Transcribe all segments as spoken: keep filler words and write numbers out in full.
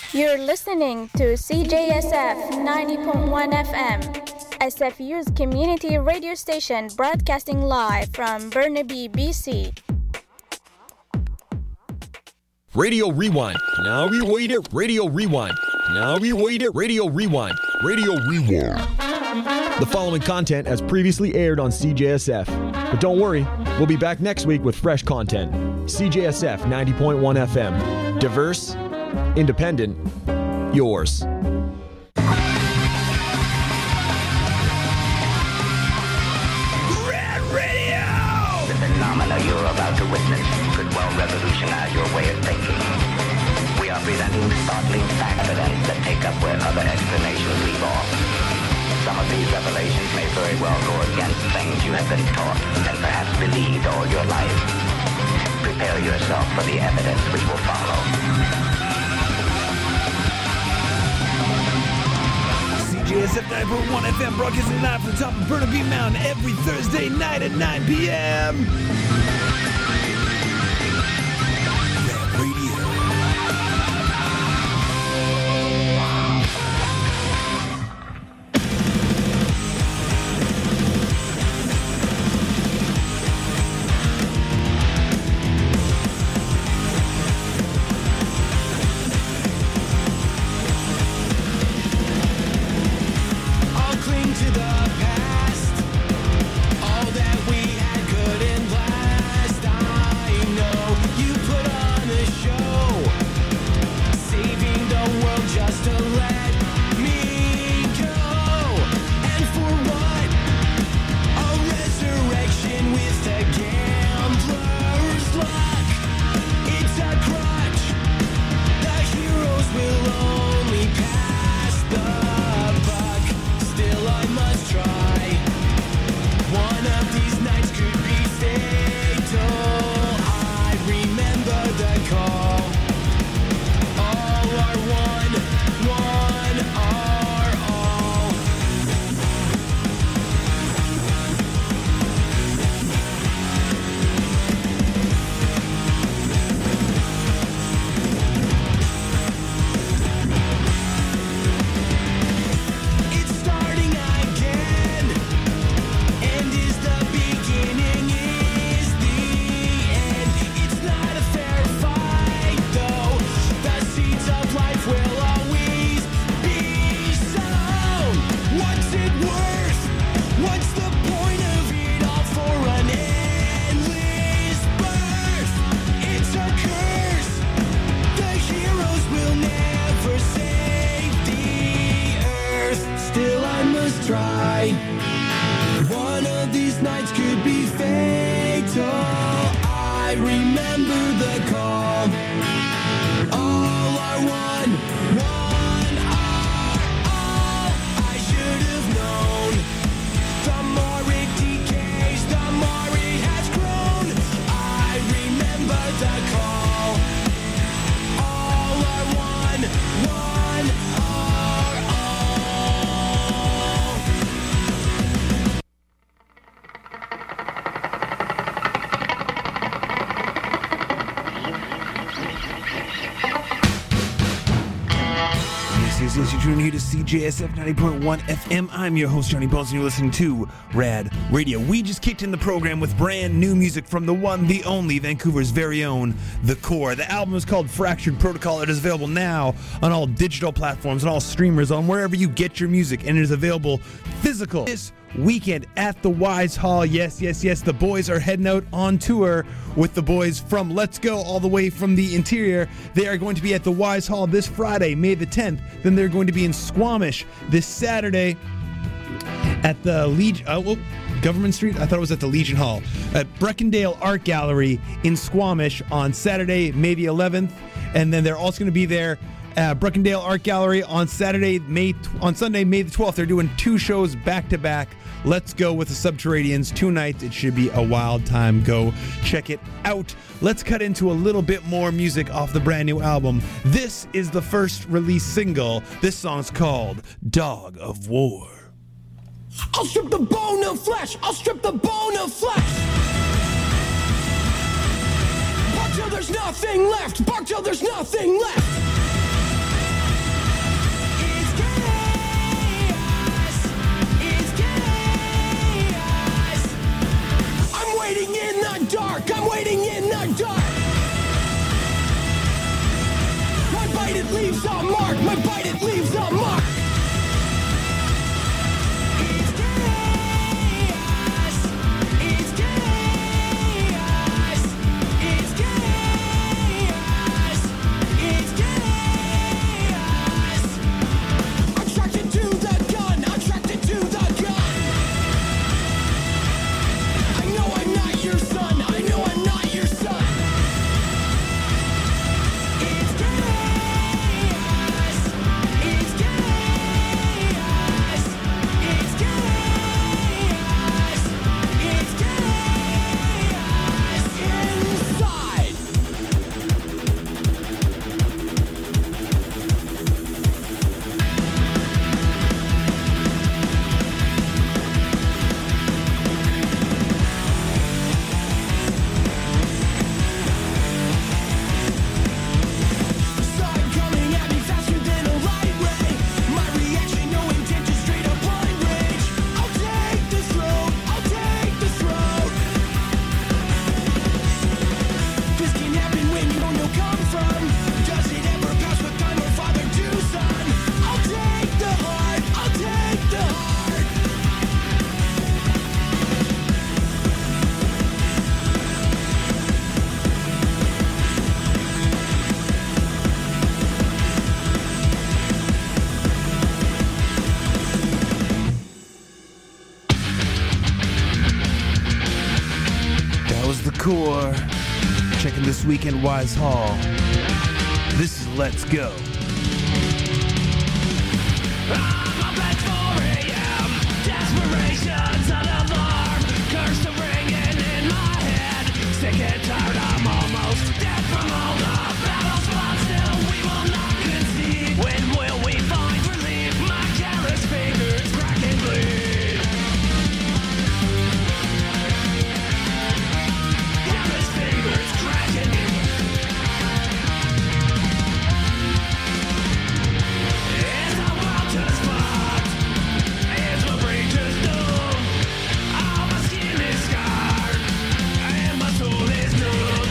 You're listening to C J S F ninety point one F M, S F U's community radio station broadcasting live from Burnaby, B C. Radio Rewind. Now we wait it. Radio Rewind. Now we wait it. Radio Rewind. Radio Rewind. The following content has previously aired on C J S F. But don't worry, we'll be back next week with fresh content. C J S F ninety point one F M. Diverse, independent, yours. Red Radio! The phenomena you're about to witness could well revolutionize your way of thinking. We are presenting startling fact evidence that take up where other explanations leave off. Some of these revelations may very well go against things you have been taught and perhaps believed all your life. Prepare yourself for the evidence which will follow. C J S F nine point one F M broadcasting live from the top of Burnaby Mountain every Thursday night at nine p.m. Red Radio. C J S F ninety point one F M. I'm your host, Johnny Bones, and you're listening to Rad Radio. We just kicked in the program with brand new music from the one, the only, Vancouver's very own, The Core. The album is called Fractured Protocol. It is available now on all digital platforms and all streamers, on wherever you get your music, and it is available physical this weekend at the Wise Hall. Yes, yes, yes, the boys are heading out on tour with the boys from Let's Go all the way from the interior. They are going to be at the Wise Hall this Friday, May the tenth. Then they're going to be in Squamish this Saturday at the Legion, uh, well, Government Street? I thought it was at the Legion Hall. At Breckendale Art Gallery in Squamish on Saturday, May the eleventh. And then they're also going to be there Uh, Breckendale Art Gallery on Saturday, May on Sunday, May the twelfth. They're doing two shows back to back. Let's Go with the Subterraneans, two nights. It should be a wild time. Go check it out. Let's cut into a little bit more music off the brand new album. This is the first release single. This song's called Dog of War. I'll strip the bone of flesh. I'll strip the bone of flesh. Bark till there's nothing left. Bark till there's nothing left. waiting in the dark. I'm waiting in the dark. My bite, it leaves a mark. My bite, it leaves a mark. It's chaos. It's chaos. It's chaos. It's chaos. Attracted to the gun. Attracted to the gun. I know I'm not your son. I know I'm not your son. It's chaos. It's chaos. It's chaos. It's chaos inside. Side coming at me faster than a light ray. My reaction, no intent, just straight up blind rage. I'll take this road. I'll take this road. This can happen when you don't know come from. Does it ever pass with time or father to son? I'll take the heart. I'll take the heart. That was the core. Checking this weekend Wise Hall. This is Let's Go. I'm up at four a.m. Desperation's an alarm. Curse the ringing in my head. Sick and tired, I'm almost dead from all the battles. But still, we will not concede. When will we find relief? My callous fingers crack and bleed. Callous fingers crack and bleed. It's a world to spot. It's a breach is doomed. All my skin is scarred, and my soul is doomed.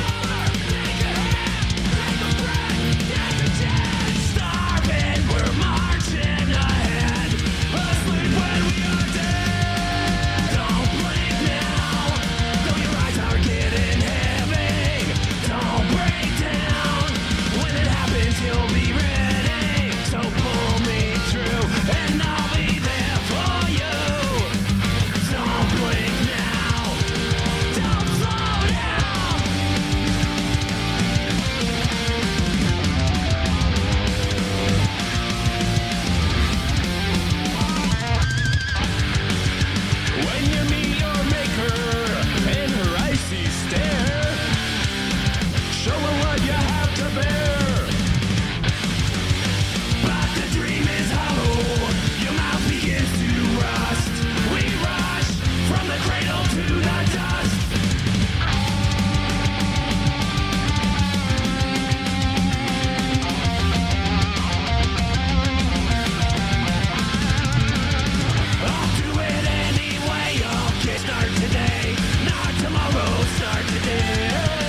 Starving, we're marching ahead. Asleep when we are dead. Don't blink now, though your eyes are getting heavy. Don't break down. When it happens, you'll be ready. So pull me through, and I'll be there for you. Don't blink now. Don't slow down. When you meet your maker in her icy stare, show her what you have to bear. But the dream is hollow, your mouth begins to rust. We rush from the cradle to the dust. I'll do it anyway, I'll get start today. Not tomorrow, start today.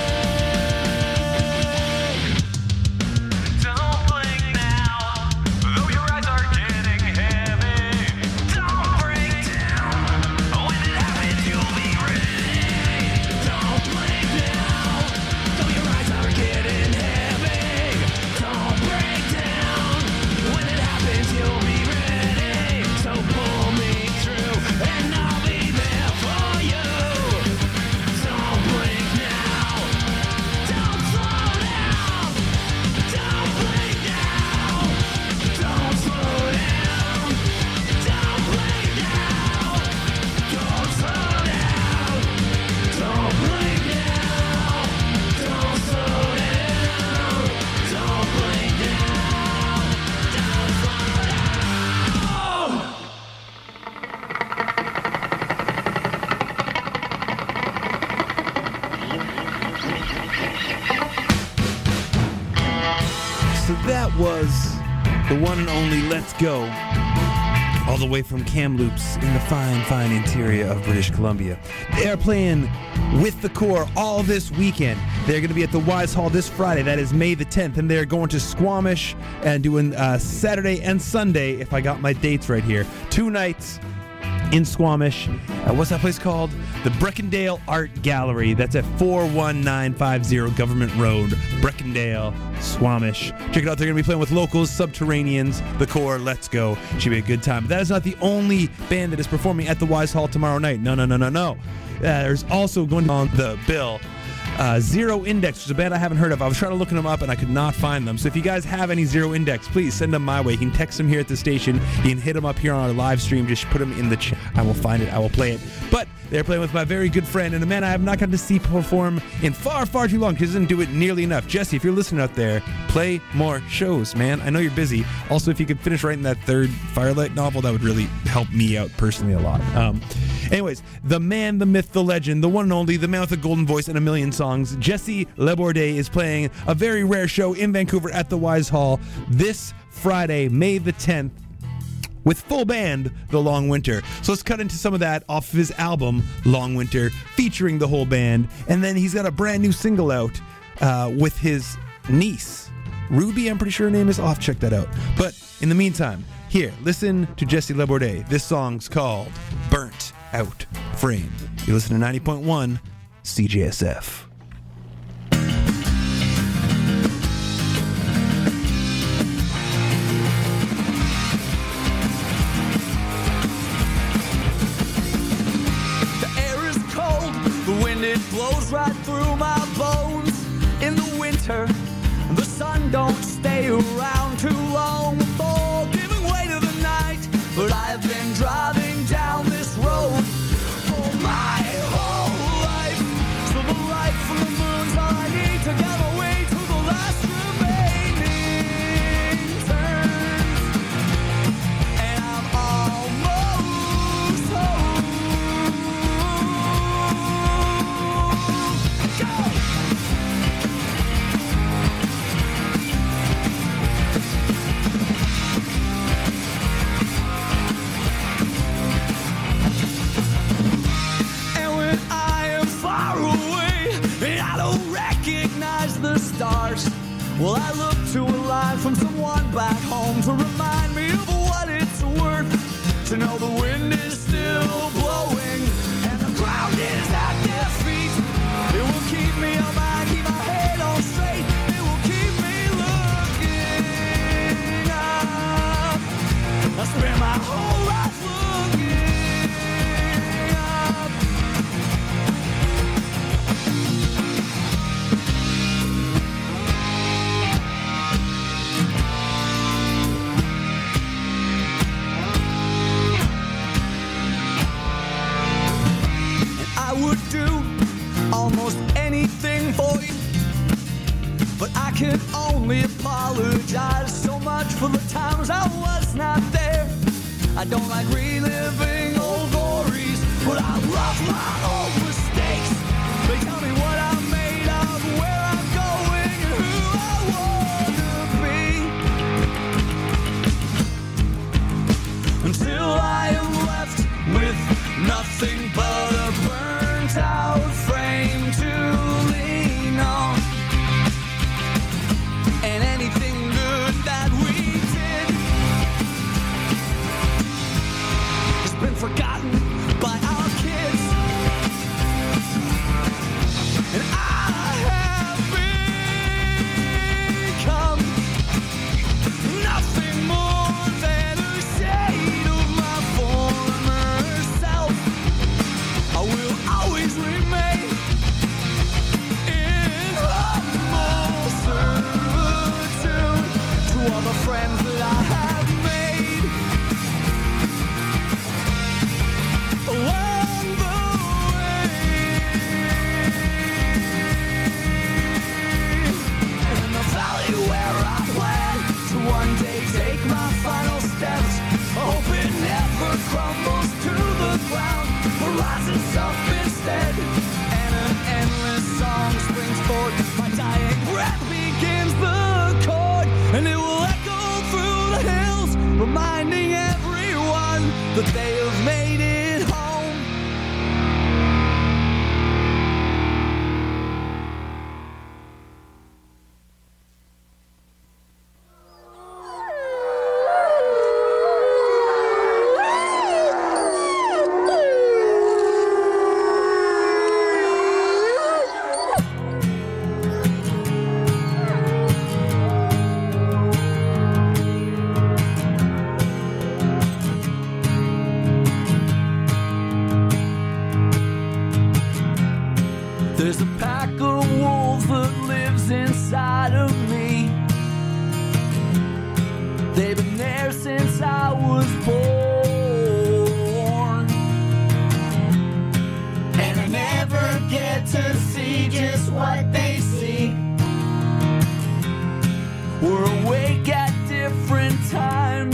Don't blink now, though your eyes are getting heavy. Don't break down, when it happens you'll be ready. Don't blink now, though your eyes are getting heavy. Don't break down, when it happens you'll be ready. So pull me through, and I'll be there for you. Don't blink now, don't slow down. Don't blink now, don't slow down. Don't blink now, don't slow down. Don't blink now, don't slow down. Don't blink now, don't slow down. So that was the one and only Let's Go all the way from Kamloops in the fine, fine interior of British Columbia. They are playing with the Core all this weekend. They're going to be at the Wise Hall this Friday. That is May the tenth, and they're going to Squamish and doing uh, Saturday and Sunday, if I got my dates right here. Two nights in Squamish. Uh, what's that place called? The Breckendale Art Gallery. That's at four one nine five zero Government Road, Breckendale, Squamish. Check it out. They're going to be playing with locals, Subterraneans, the Core. Let's go. Should be a good time. But that is not the only band that is performing at the Wise Hall tomorrow night. No, no, no, no, no. Uh, there's also going on the bill Uh, Zero Index, which is a band I haven't heard of. I was trying to look them up and I could not find them. So if you guys have any Zero Index, please send them my way. You can text them here at the station. You can hit them up here on our live stream. Just put them in the chat. I will find it. I will play it. But they're playing with my very good friend and a man I have not gotten to see perform in far, far too long because he doesn't do it nearly enough. Jesse, if you're listening out there, play more shows, man. I know you're busy. Also, if you could finish writing that third Firelight novel, that would really help me out personally a lot. Um, anyways, the man, the myth, the legend, the one and only, the man with a golden voice and a million songs, Jesse Laborde is playing a very rare show in Vancouver at the Wise Hall this Friday, May the tenth, with full band, The Long Winter. So let's cut into some of that off of his album, Long Winter, featuring the whole band. And then he's got a brand new single out uh, with his niece, Ruby, I'm pretty sure her name is. Off. Check that out. But in the meantime, here, listen to Jesse Laborde. This song's called Burnt Out Frame. You listen to ninety point one C J S F. It blows right through my bones in the winter. The sun don't stay around too long before giving way to the night. But I have been driving down this road for my whole life. So the light from the moon's all I need to get away to the last remaining turns. And I'm almost home. The stars. Well, I look to a line from someone back home to remind me of what it's worth to know the wind is still blowing and the ground is at their feet. It will keep me on my, keep my head on straight. It will keep me looking up. I spend my whole life looking up. I would do almost anything for you, but I can only apologize so much for the times I was not there. I don't like reliving old glories, but I love my old mistakes. They tell me what I'm made of, where I'm going, and who I want to be. Until I am left with nothing but a burnt out frame to lean on. And anything good that we did has been forgotten by our kids. And I have become nothing more than a shade of my former self. I will always remain in humble servitude to all the friends that I have made along the way. And in the valley where I plan to one day take my final steps, I hope it never crumbles to the ground, but rises up instead. And an endless song springs forth. My dying breath begins the chord, and it will echo through the hills, reminding everyone that they have made it home. There's a pack of wolves that lives inside of me. They've been there since I was born, and I never get to see just what they see. We're awake at different times.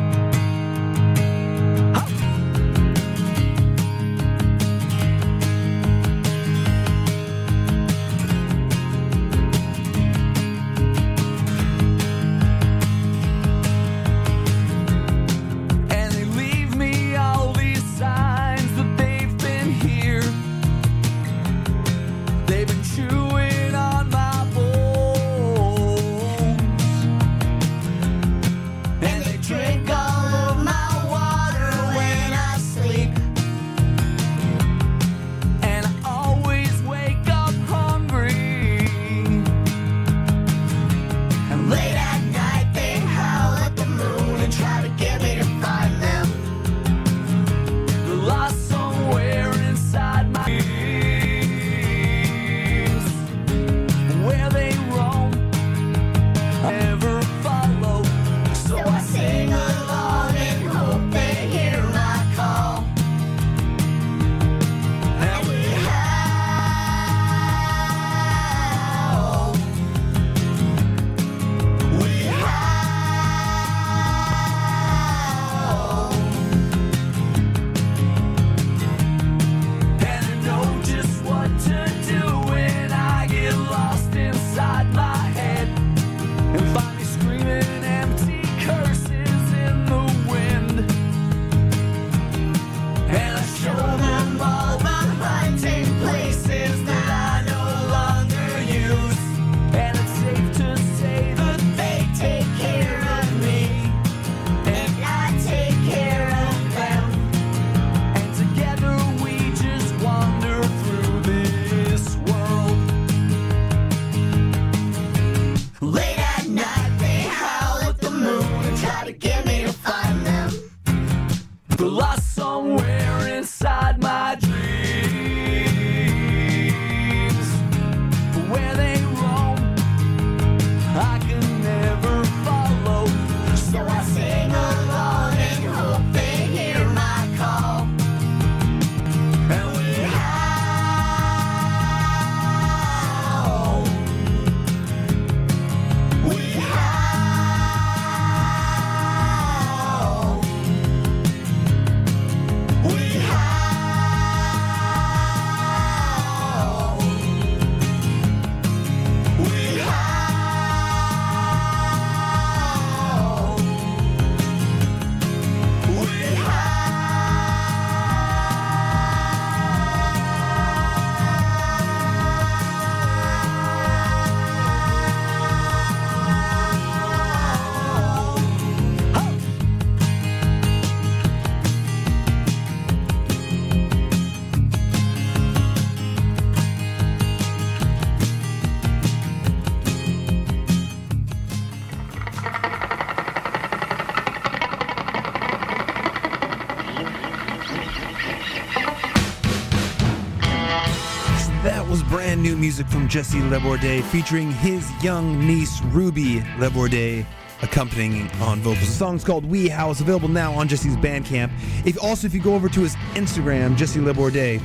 Brand new music from Jesse Laborde featuring his young niece Ruby Laborde accompanying on vocals. The song's called We House, available now on Jesse's Bandcamp. If also if you go over to his Instagram, Jesse Laborde,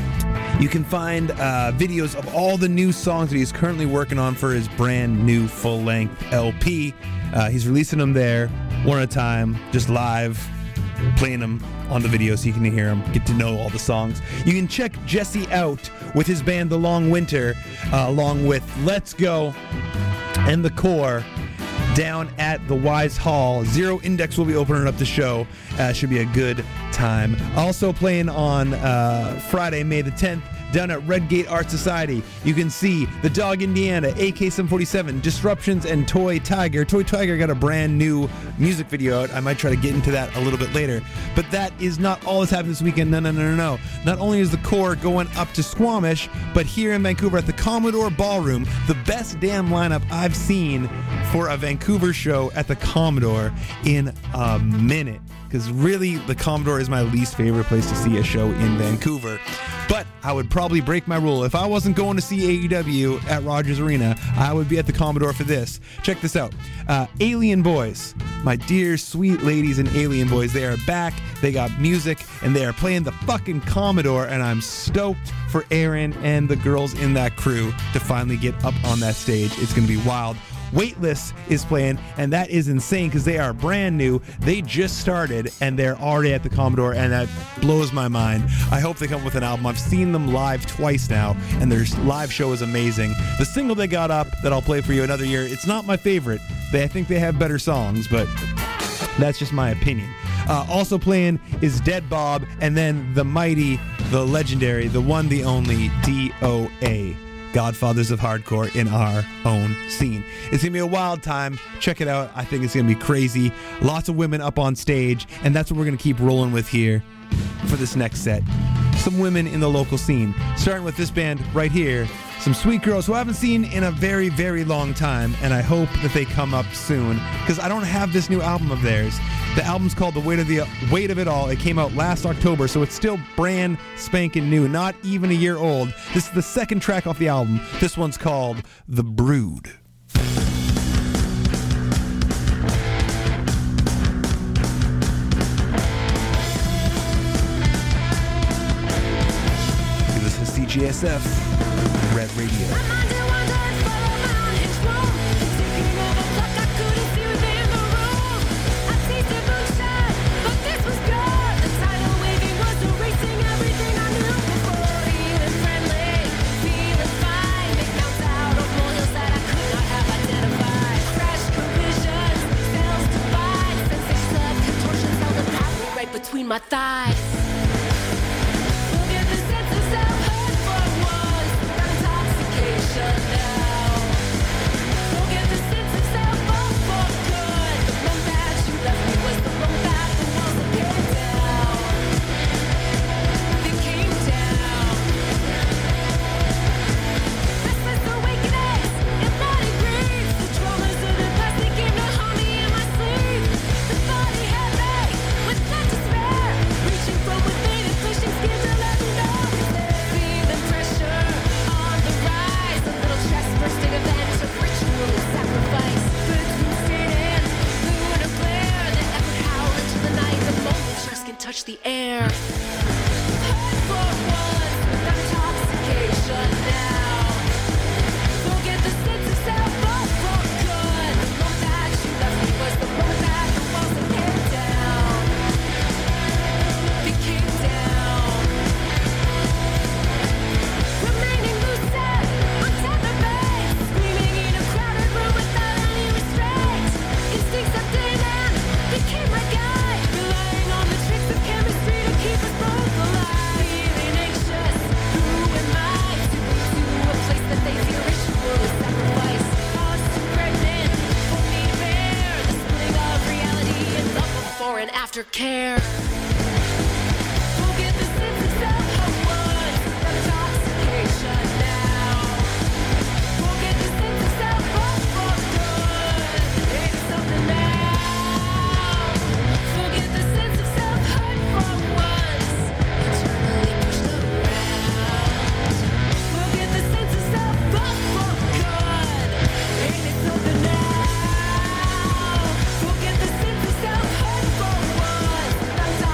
you can find uh, videos of all the new songs that he's currently working on for his brand new full-length L P. Uh, he's releasing them there one at a time, just live, playing them on the video so you can hear them, get to know all the songs. You can check Jesse out with his band The Long Winter, uh, along with Let's Go and The Core. down at the Wise Hall. Zero Index will be opening up the show. Uh, should be a good time. Also playing on uh, Friday, May the tenth, down at Redgate Art Society. You can see The Dog Indiana, A K seven forty-seven, Disruptions, and Toy Tiger. Toy Tiger got a brand new music video out. I might try to get into that a little bit later. But that is not all that's happening this weekend. No, no, no, no, no. Not only is the Core going up to Squamish, but here in Vancouver at the Commodore Ballroom, the best damn lineup I've seen for a Vancouver show at the Commodore in a minute. Because really, the Commodore is my least favorite place to see a show in Vancouver. But I would probably break my rule. If I wasn't going to see A E W at Rogers Arena, I would be at the Commodore for this. Check this out. Uh, Alien Boys. My dear, sweet ladies and Alien Boys, they are back. They got music, and they are playing the fucking Commodore, and I'm stoked for Aaron and the girls in that crew to finally get up on that stage. It's going to be wild. Weightless is playing, and that is insane because they are brand new. They just started, and they're already at the Commodore, and that blows my mind. I hope they come with an album. I've seen them live twice now, and their live show is amazing. The single they got up that I'll play for you another year, it's not my favorite. They, I think they have better songs, but that's just my opinion. Uh, also playing is Dead Bob, and then the mighty, the legendary, the one, the only D O A. Godfathers of Hardcore in our own scene. It's going to be a wild time. Check it out. I think it's going to be crazy. Lots of women up on stage, and that's what we're going to keep rolling with here for this next set. Some women in the local scene. Starting with this band right here. Some sweet girls who I haven't seen in a very, very long time, and I hope that they come up soon, because I don't have this new album of theirs. The album's called The Weight of the Weight of It All. It came out last October, so it's still brand spanking new, not even a year old. This is the second track off the album. This one's called The Brood. This is C J S F, Red Radio. Between my thighs. Forget the sense of self-hurt for once. That intoxication now. Forget the sense of self-hurt for good. The moment that you left me was the moment that the walls had came down. They came down. Restless awakenings and body grief. The traumas of the past, they came to haunt me in my sleep. The body had me with that despair. Reaching from within and pushing skin to let me know. Feeling pressure on the rise. A little chest bursting event of ritual sacrifice. Between sin and lunar glare. The epic howl into the night. The moment just can touch the air. Hurt for once, not intoxication now. Forget the sense of self, but for good. The moment that you left me was the moment that the walls had came down. They came down. Remaining lucid, untethered base. Screaming in a crowded room without any restraint. Instincts of demon became my guide. Relying on the tricks of chemistry to keep us both alive. Feeling anxious, who am I to be to a place that they fear ritual sacrifice? Caused too pregnant for me to bear the splitting of reality and love before and after care. Forget the sense of self-hope once, that intoxication now. Forget the sense of self-hope for good. It's something now. Forget the sense of self-hurt for once, eternally pushed around. Forget the sense of self-hope for good. Ain't it something now? Forget the sense of self-hurt for once, not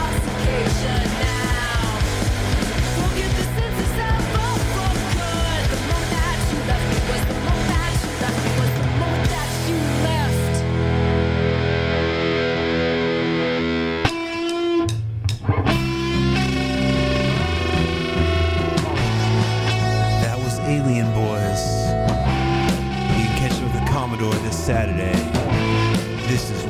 This is